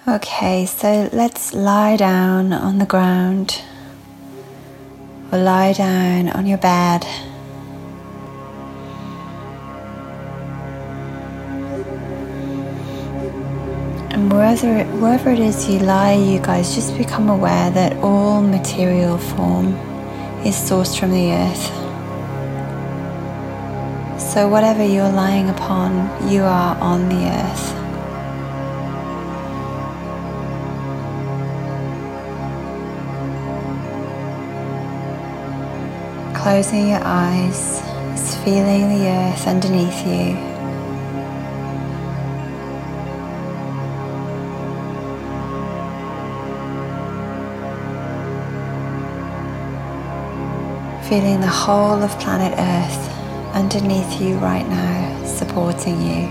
Okay, so let's lie down on the ground or lie down on your bed. And wherever it is you lie, you guys just become aware that all material form is sourced from the earth. So whatever you're lying upon, you are on the earth. Closing your eyes, just feeling the earth underneath you. Feeling the whole of planet Earth underneath you right now, supporting you.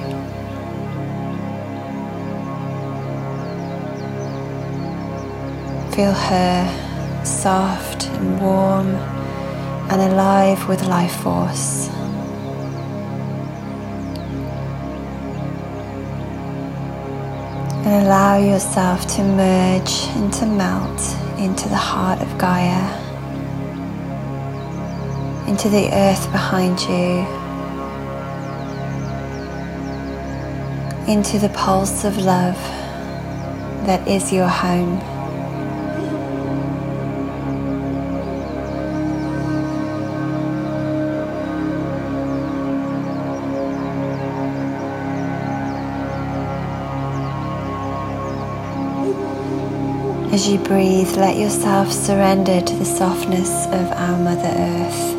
Feel her soft and warm and alive with life force. And allow yourself to merge and to melt into the heart of Gaia, into the earth behind you, into the pulse of love that is your home. As you breathe, let yourself surrender to the softness of our Mother Earth.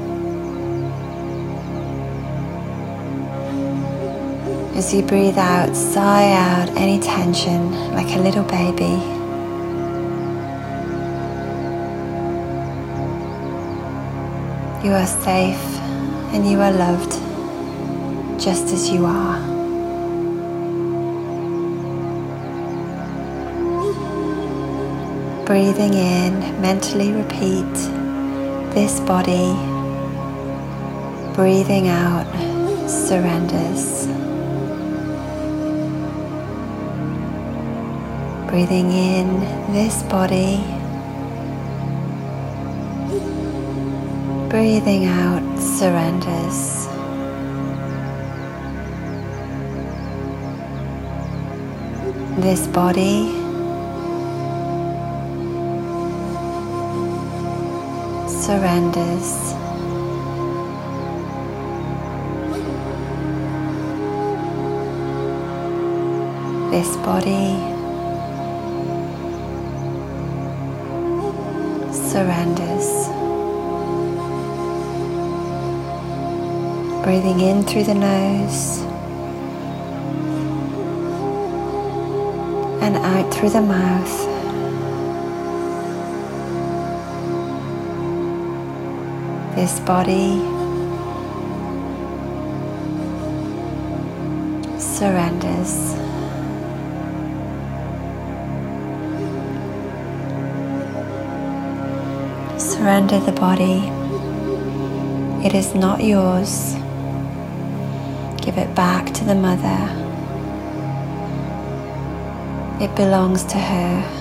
As you breathe out, sigh out any tension like a little baby. You are safe and you are loved just as you are. Breathing in, mentally repeat this body. Breathing out, surrenders. Breathing in, this body. Breathing out, surrenders. This body. Surrenders. This body surrenders. Breathing in through the nose and out through the mouth. This body surrenders. Surrender the body. It is not yours. Give it back to the Mother. It belongs to her.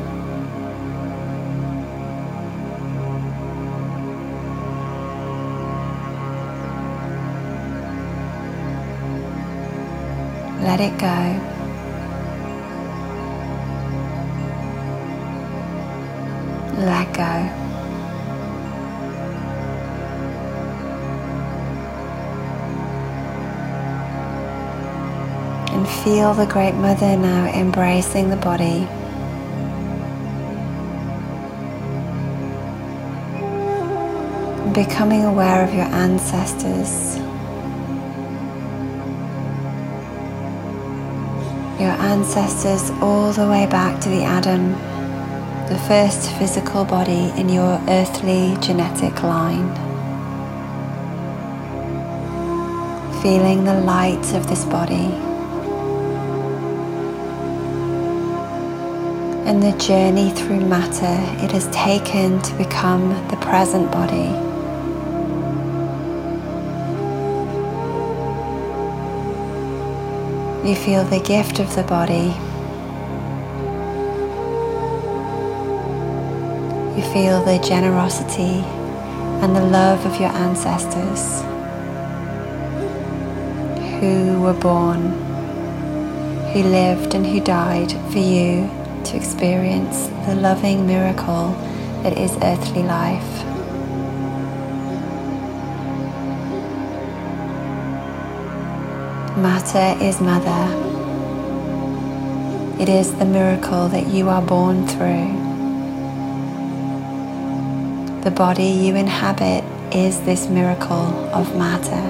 Let it go. Let go. And feel the Great Mother now embracing the body. And becoming aware of your ancestors. Your ancestors all the way back to the Adam, the first physical body in your earthly genetic line. Feeling the light of this body and the journey through matter it has taken to become the present body. You feel the gift of the body You feel the generosity and the love of your ancestors who were born, who lived and who died for you to experience the loving miracle that is earthly life. Matter is mother. It is the miracle that you are born through. The body you inhabit is this miracle of matter.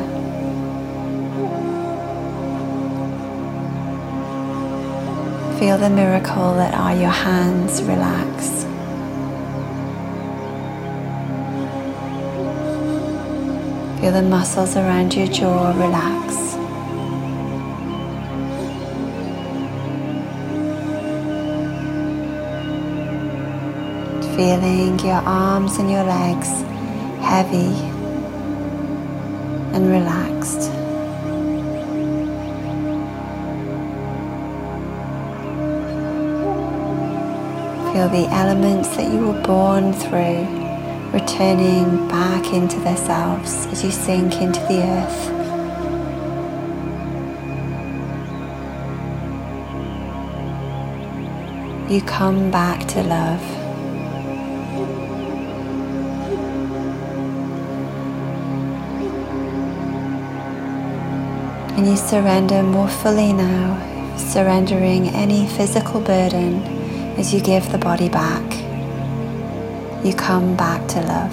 Feel the miracle that are your hands relax. Feel the muscles around your jaw relax. Feeling your arms and your legs heavy and relaxed. Feel the elements that you were born through returning back into themselves as you sink into the earth. You come back to love. And you surrender more fully now, surrendering any physical burden as you give the body back. You come back to love.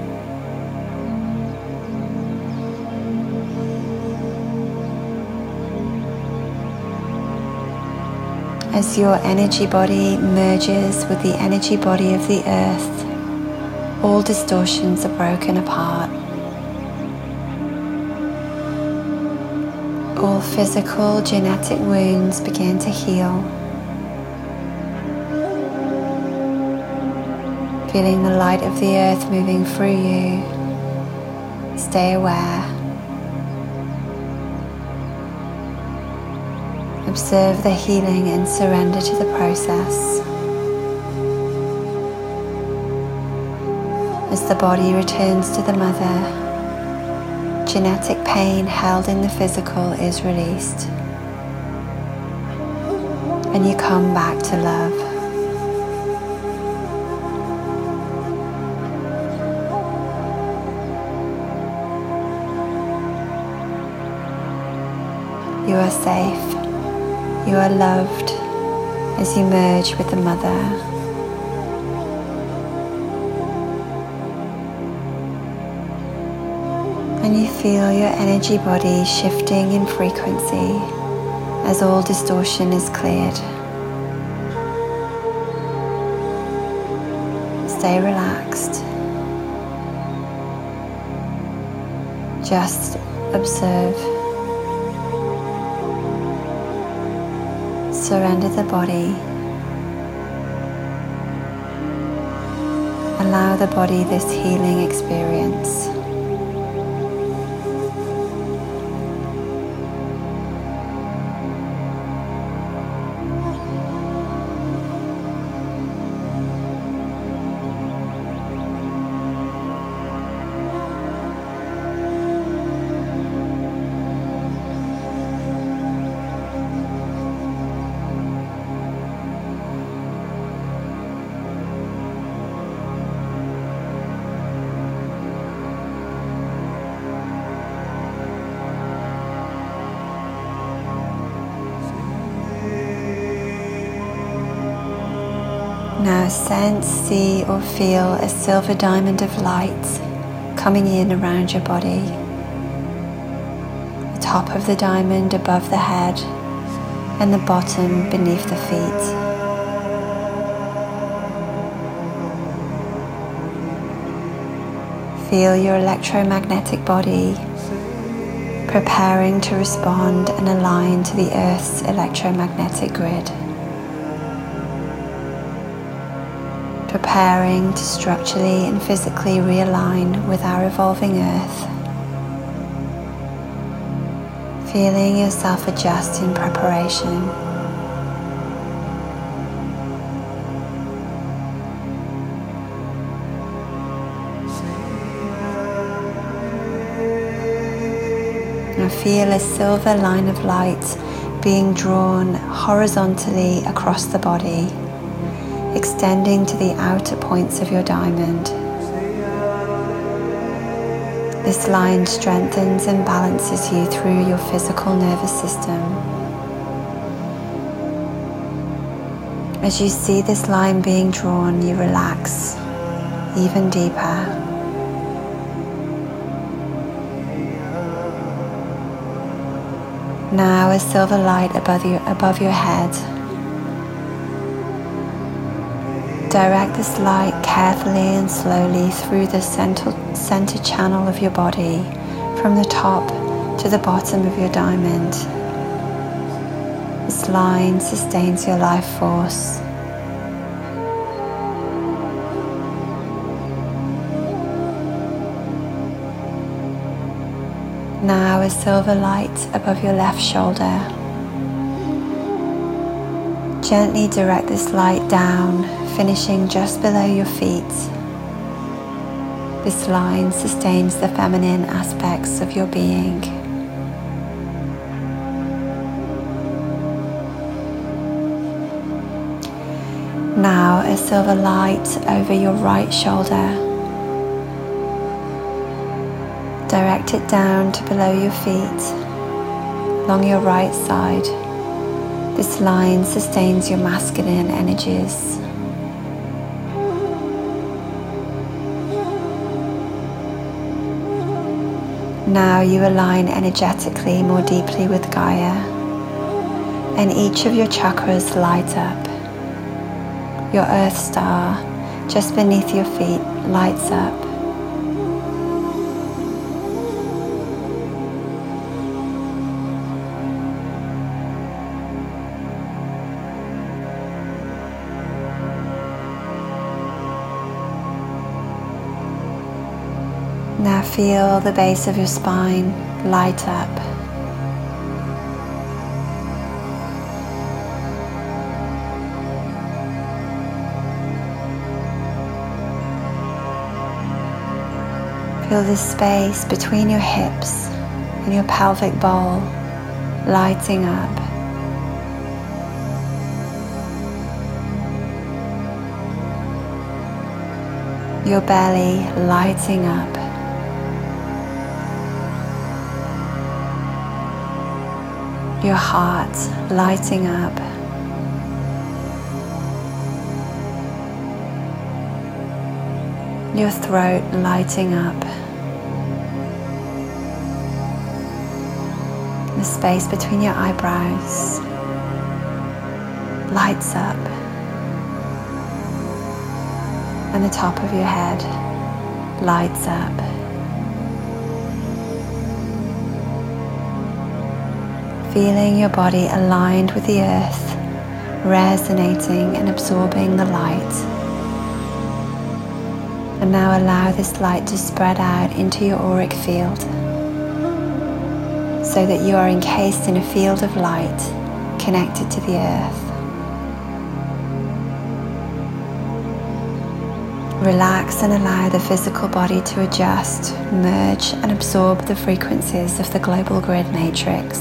As your energy body merges with the energy body of the earth, all distortions are broken apart. All physical genetic wounds begin to heal. Feeling the light of the earth moving through you. Stay aware. Observe the healing and surrender to the process. As the body returns to the mother, genetic pain held in the physical is released, and you come back to love. You are safe, you are loved as you merge with the mother. And you feel your energy body shifting in frequency as all distortion is cleared. Stay relaxed. Just observe. Surrender the body. Allow the body this healing experience. Now sense, see or feel a silver diamond of light coming in around your body. The top of the diamond above the head and the bottom beneath the feet. Feel your electromagnetic body preparing to respond and align to the Earth's electromagnetic grid. Preparing to structurally and physically realign with our evolving Earth. Feeling yourself adjust in preparation. Now feel a silver line of light being drawn horizontally across the body, extending to the outer points of your diamond. This line strengthens and balances you through your physical nervous system. As you see this line being drawn, you relax even deeper. Now a silver light above your head. Direct this light carefully and slowly through the center channel of your body, from the top to the bottom of your diamond. This line sustains your life force. Now a silver light above your left shoulder. Gently direct this light down, finishing just below your feet. This line sustains the feminine aspects of your being. Now a silver light over your right shoulder. Direct it down to below your feet, along your right side. This line sustains your masculine energies. Now you align energetically more deeply with Gaia, and each of your chakras light up. Your Earth star, just beneath your feet, lights up. Now feel the base of your spine light up. Feel the space between your hips and your pelvic bowl lighting up. Your belly lighting up. Your heart lighting up. Your throat lighting up. The space between your eyebrows lights up. And the top of your head lights up. Feeling your body aligned with the earth, resonating and absorbing the light. And now allow this light to spread out into your auric field, so that you are encased in a field of light connected to the earth. Relax and allow the physical body to adjust, merge and absorb the frequencies of the global grid matrix.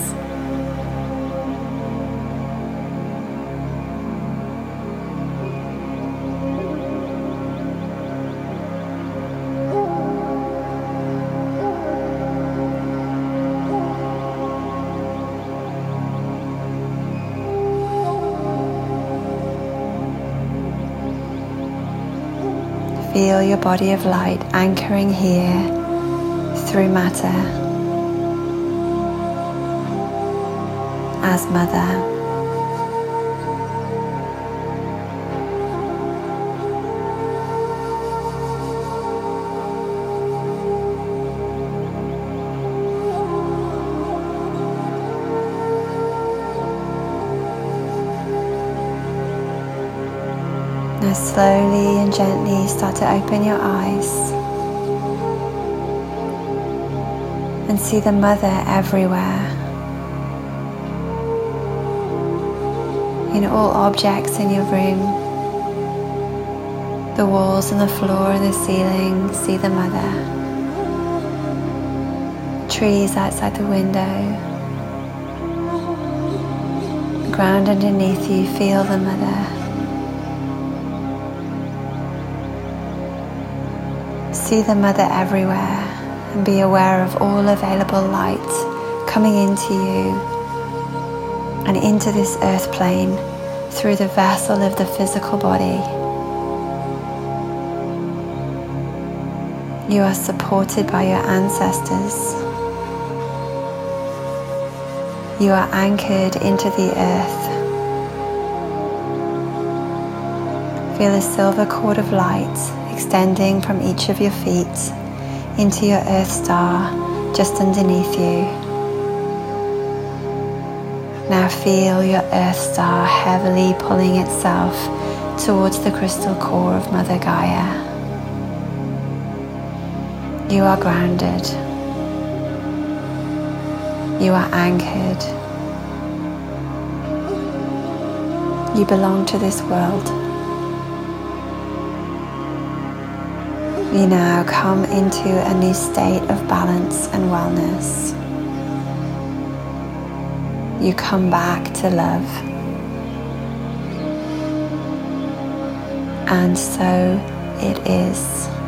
Feel your body of light anchoring here through matter as mother. Now slowly and gently start to open your eyes and see the mother everywhere, in all objects in your room, the walls and the floor and the ceiling. See the mother. trees outside the window. The ground underneath you, feel the mother. See the mother everywhere and be aware of all available light coming into you and into this earth plane through the vessel of the physical body. You are supported by your ancestors. You are anchored into the earth. Feel a silver cord of light extending from each of your feet into your earth star just underneath you. Now feel your earth star heavily pulling itself towards the crystal core of Mother Gaia. You are grounded. You are anchored. You belong to this world. You now come into a new state of balance and wellness. You come back to love. And so it is.